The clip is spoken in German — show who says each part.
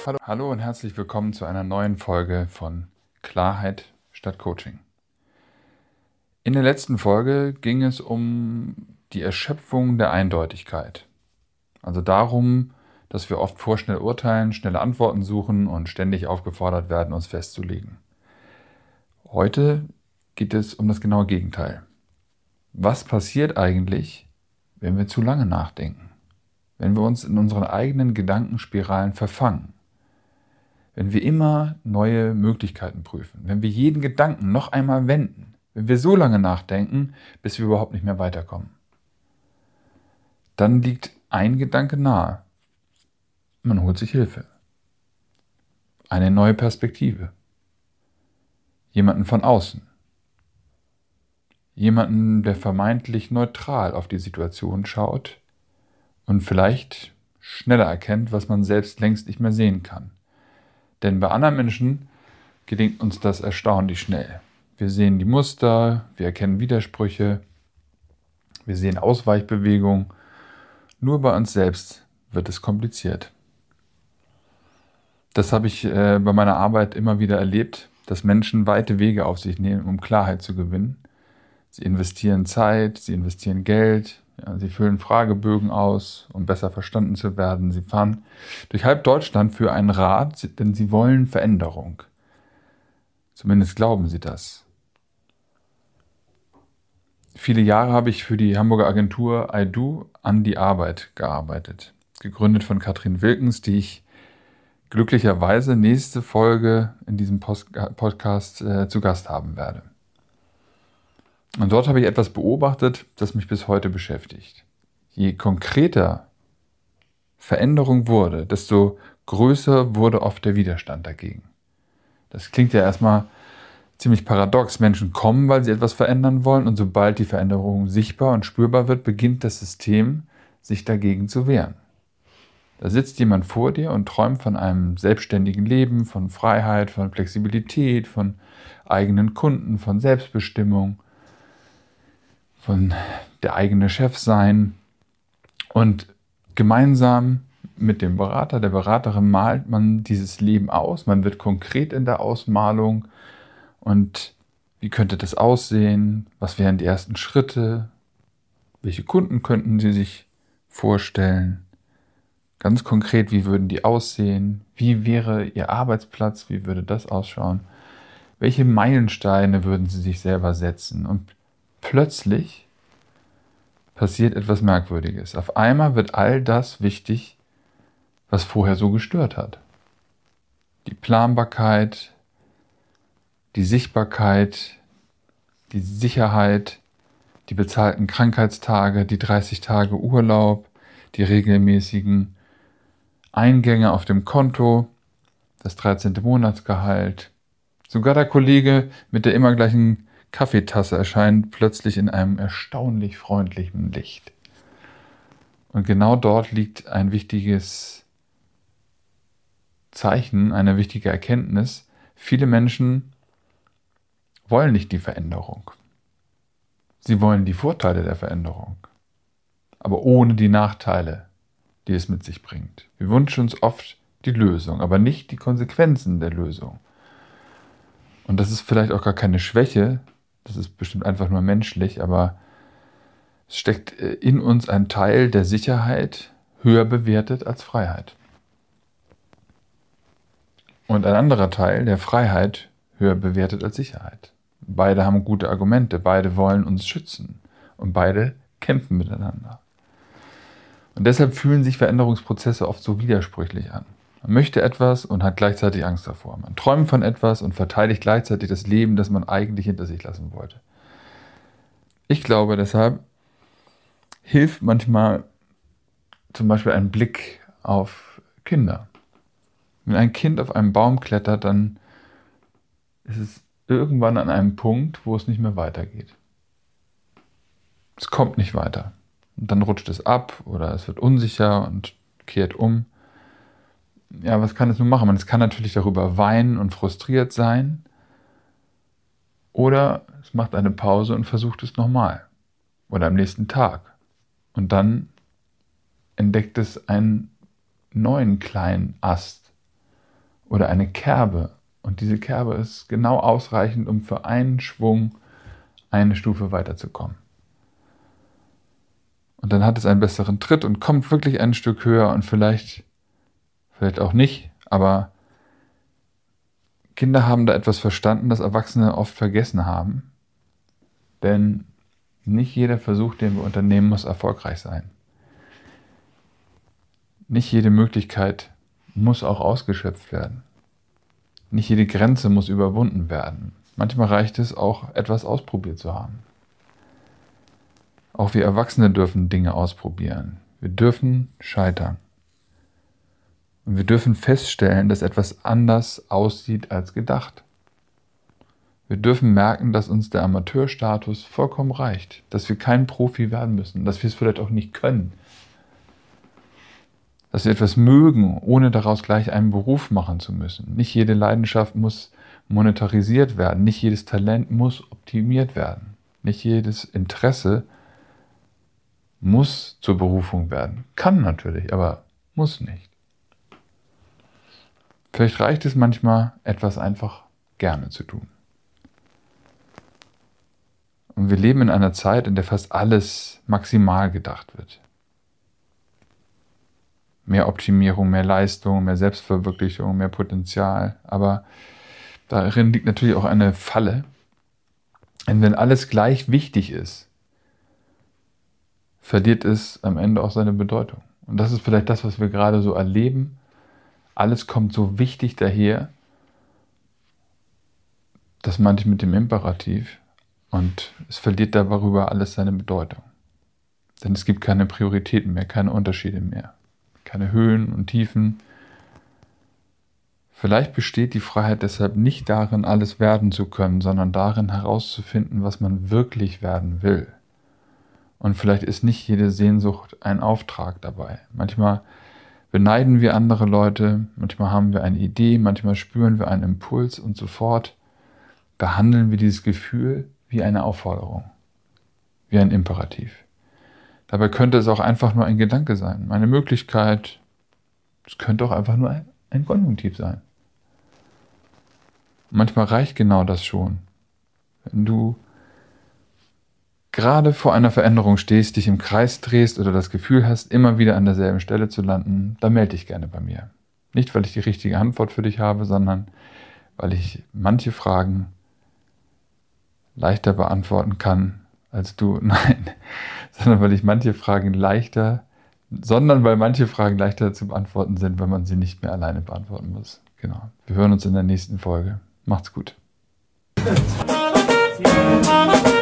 Speaker 1: Hallo und herzlich willkommen zu einer neuen Folge von Klarheit statt Coaching. In der letzten Folge ging es um die Erschöpfung der Eindeutigkeit. Also darum, dass wir oft vorschnell urteilen, schnelle Antworten suchen und ständig aufgefordert werden, uns festzulegen. Heute geht es um das genaue Gegenteil. Was passiert eigentlich, wenn wir zu lange nachdenken? Wenn wir uns in unseren eigenen Gedankenspiralen verfangen? Wenn wir immer neue Möglichkeiten prüfen, wenn wir jeden Gedanken noch einmal wenden, wenn wir so lange nachdenken, bis wir überhaupt nicht mehr weiterkommen, dann liegt ein Gedanke nahe. Man holt sich Hilfe. Eine neue Perspektive. Jemanden von außen. Jemanden, der vermeintlich neutral auf die Situation schaut und vielleicht schneller erkennt, was man selbst längst nicht mehr sehen kann. Denn bei anderen Menschen gelingt uns das erstaunlich schnell. Wir sehen die Muster, wir erkennen Widersprüche, wir sehen Ausweichbewegungen. Nur bei uns selbst wird es kompliziert. Das habe ich bei meiner Arbeit immer wieder erlebt, dass Menschen weite Wege auf sich nehmen, um Klarheit zu gewinnen. Sie investieren Zeit, sie investieren Geld, sie füllen Fragebögen aus, um besser verstanden zu werden. Sie fahren durch halb Deutschland für einen Rat, denn sie wollen Veränderung. Zumindest glauben sie das. Viele Jahre habe ich für die Hamburger Agentur I-Do an die Arbeit gearbeitet. Gegründet von Katrin Wilkens, die ich glücklicherweise nächste Folge in diesem Podcast zu Gast haben werde. Und dort habe ich etwas beobachtet, das mich bis heute beschäftigt. Je konkreter Veränderung wurde, desto größer wurde oft der Widerstand dagegen. Das klingt ja erstmal ziemlich paradox. Menschen kommen, weil sie etwas verändern wollen, und sobald die Veränderung sichtbar und spürbar wird, beginnt das System, sich dagegen zu wehren. Da sitzt jemand vor dir und träumt von einem selbstständigen Leben, von Freiheit, von Flexibilität, von eigenen Kunden, von Selbstbestimmung, von der eigene Chef sein. Und gemeinsam mit dem Berater, der Beraterin malt man dieses Leben aus. Man wird konkret in der Ausmalung. Und wie könnte das aussehen? Was wären die ersten Schritte? Welche Kunden könnten Sie sich vorstellen? Ganz konkret, wie würden die aussehen? Wie wäre Ihr Arbeitsplatz? Wie würde das ausschauen? Welche Meilensteine würden Sie sich selber setzen? Und plötzlich passiert etwas Merkwürdiges. Auf einmal wird all das wichtig, was vorher so gestört hat. Die Planbarkeit, die Sichtbarkeit, die Sicherheit, die bezahlten Krankheitstage, die 30 Tage Urlaub, die regelmäßigen Eingänge auf dem Konto, das 13. Monatsgehalt. Sogar der Kollege mit der immer gleichen Kaffeetasse erscheint plötzlich in einem erstaunlich freundlichen Licht. Und genau dort liegt ein wichtiges Zeichen, eine wichtige Erkenntnis. Viele Menschen wollen nicht die Veränderung. Sie wollen die Vorteile der Veränderung, aber ohne die Nachteile, die es mit sich bringt. Wir wünschen uns oft die Lösung, aber nicht die Konsequenzen der Lösung. Und das ist vielleicht auch gar keine Schwäche, das ist bestimmt einfach nur menschlich, aber es steckt in uns ein Teil der Sicherheit, höher bewertet als Freiheit. Und ein anderer Teil der Freiheit, höher bewertet als Sicherheit. Beide haben gute Argumente, beide wollen uns schützen und beide kämpfen miteinander. Und deshalb fühlen sich Veränderungsprozesse oft so widersprüchlich an. Man möchte etwas und hat gleichzeitig Angst davor. Man träumt von etwas und verteidigt gleichzeitig das Leben, das man eigentlich hinter sich lassen wollte. Ich glaube, deshalb hilft manchmal zum Beispiel ein Blick auf Kinder. Wenn ein Kind auf einen Baum klettert, dann ist es irgendwann an einem Punkt, wo es nicht mehr weitergeht. Es kommt nicht weiter. Und dann rutscht es ab oder es wird unsicher und kehrt um. Ja, was kann es nun machen? Es kann natürlich darüber weinen und frustriert sein. Oder es macht eine Pause und versucht es nochmal. Oder am nächsten Tag. Und dann entdeckt es einen neuen kleinen Ast. oder eine Kerbe. Und diese Kerbe ist genau ausreichend, um für einen Schwung eine Stufe weiterzukommen. Und dann hat es einen besseren Tritt und kommt wirklich ein Stück höher und vielleicht auch nicht, aber Kinder haben da etwas verstanden, das Erwachsene oft vergessen haben. Denn nicht jeder Versuch, den wir unternehmen, muss erfolgreich sein. Nicht jede Möglichkeit muss auch ausgeschöpft werden. Nicht jede Grenze muss überwunden werden. Manchmal reicht es auch, etwas ausprobiert zu haben. Auch wir Erwachsene dürfen Dinge ausprobieren. Wir dürfen scheitern. Und wir dürfen feststellen, dass etwas anders aussieht als gedacht. Wir dürfen merken, dass uns der Amateurstatus vollkommen reicht, dass wir kein Profi werden müssen, dass wir es vielleicht auch nicht können, dass wir etwas mögen, ohne daraus gleich einen Beruf machen zu müssen. Nicht jede Leidenschaft muss monetarisiert werden, nicht jedes Talent muss optimiert werden, nicht jedes Interesse muss zur Berufung werden. Kann natürlich, aber muss nicht. Vielleicht reicht es manchmal, etwas einfach gerne zu tun. Und wir leben in einer Zeit, in der fast alles maximal gedacht wird. Mehr Optimierung, mehr Leistung, mehr Selbstverwirklichung, mehr Potenzial. Aber darin liegt natürlich auch eine Falle. Denn wenn alles gleich wichtig ist, verliert es am Ende auch seine Bedeutung. Und das ist vielleicht das, was wir gerade so erleben. Alles kommt so wichtig daher, das meinte ich mit dem Imperativ, und es verliert darüber alles seine Bedeutung. Denn es gibt keine Prioritäten mehr, keine Unterschiede mehr, keine Höhen und Tiefen. Vielleicht besteht die Freiheit deshalb nicht darin, alles werden zu können, sondern darin herauszufinden, was man wirklich werden will. Und vielleicht ist nicht jede Sehnsucht ein Auftrag dabei. Manchmal beneiden wir andere Leute, manchmal haben wir eine Idee, manchmal spüren wir einen Impuls und sofort behandeln wir dieses Gefühl wie eine Aufforderung, wie ein Imperativ. Dabei könnte es auch einfach nur ein Gedanke sein, eine Möglichkeit. Es könnte auch einfach nur ein Konjunktiv sein. Manchmal reicht genau das schon. Wenn du gerade vor einer Veränderung stehst, dich im Kreis drehst oder das Gefühl hast, immer wieder an derselben Stelle zu landen, dann melde dich gerne bei mir. Nicht, weil ich die richtige Antwort für dich habe, sondern weil ich manche Fragen leichter beantworten kann als du. Nein, weil manche Fragen leichter zu beantworten sind, wenn man sie nicht mehr alleine beantworten muss. Genau. Wir hören uns in der nächsten Folge. Macht's gut.